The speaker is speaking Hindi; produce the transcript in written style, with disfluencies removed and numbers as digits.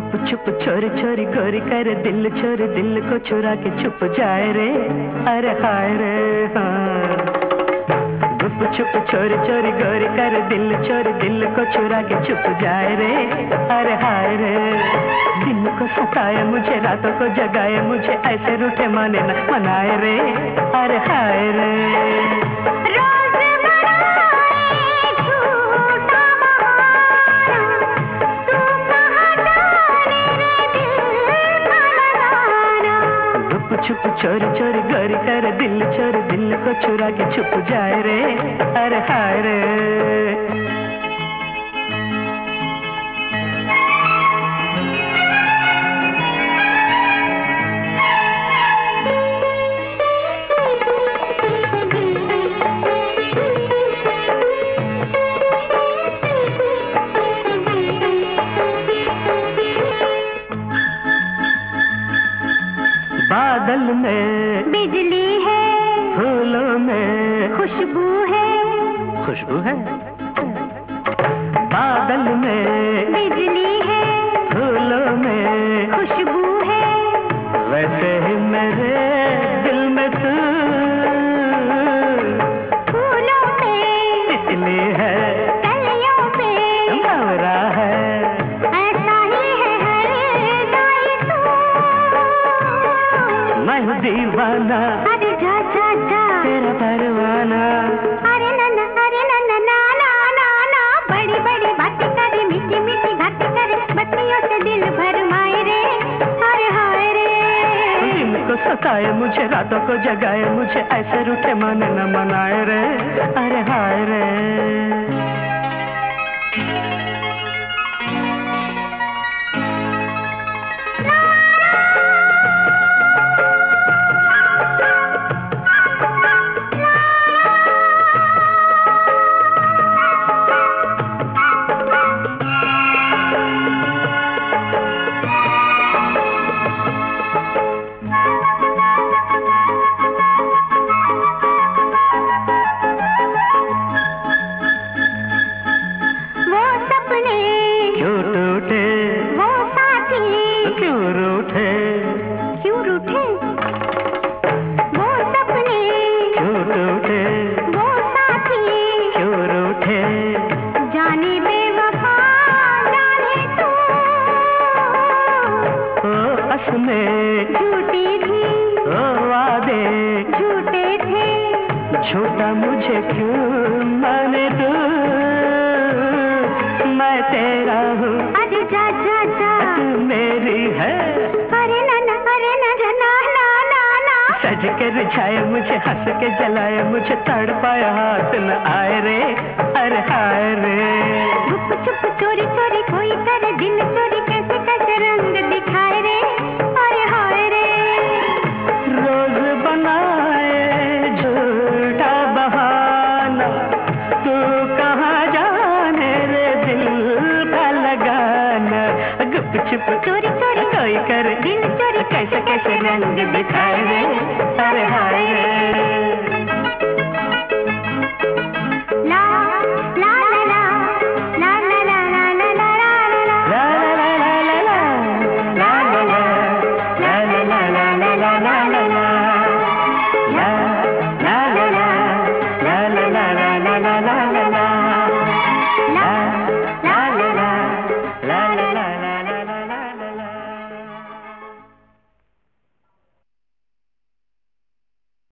गुप चुप चोरी चोरी गोरी करे दिल चोरी दिल को चुरा के छुप जाए रे, अरे हाय रे हाँ। गुप चुप चोरी चोरी गोरी करे दिल चोरी दिल को चुरा के छुप जाए रे, अरे हाय रे। दिन को सताए मुझे रातों को जगाए मुझे ऐसे रूठे माने न मनाए रे, अरे हाय रे। छुप चोरी चोरी गोरी करे दिल चोरी दिल को चुरा के छुप जाए रे, अरे हाय रे। बादल में बिजली है, फूलों में खुशबू है, खुशबू है। बादल में बिजली है, फूलों में खुशबू है, वैसे ही मेरे दिल में तू फूलों में तितली है, कलियों में भंवरा है। ऐसा ही है हर दाई तू। मैं हूँ दीवाना, अरे जा जा जा तेरा परवाना। अरे ना ना ना ना ना, बड़ी बड़ी बातें करे मीठी मीठी बातें करे बत्तियों से दिल भरमाए रे, अरे हाय रे। दिन को सताए मुझे रातों को जगाए मुझे ऐसे रूठे माने न मनाए रे, अरे हाय रे। क्यों रूठे? वो सपने क्यों टूटे? वो साथी क्यों रूठे? जाने बेवफा जाने तू। ओ असमें झूठी थी ओ वादे झूठे थे, झूठा मुझे क्यों माने तू। मैं तेरा हूँ अरे जा जा जा तू मेरी है। अरे ना ना ना ना ना। सज के रिझाए मुझे हंस के जलाए मुझे तड़पाया हाथ न आए रे, अरे हाय रे। गुप चुप चोरी चोरी कोई करे दिल चोरी कैसे कैसे रंग दिखाए रे, अरे हाय रे। रोज बनाए झूठा बहाना तू कहाँ जाने रे दिल का लगाना। गुप चुप चोरी चोरी कोई करे दिल चोरी कैसे कैसे रंग दिखाए रे, अरे हाय रे।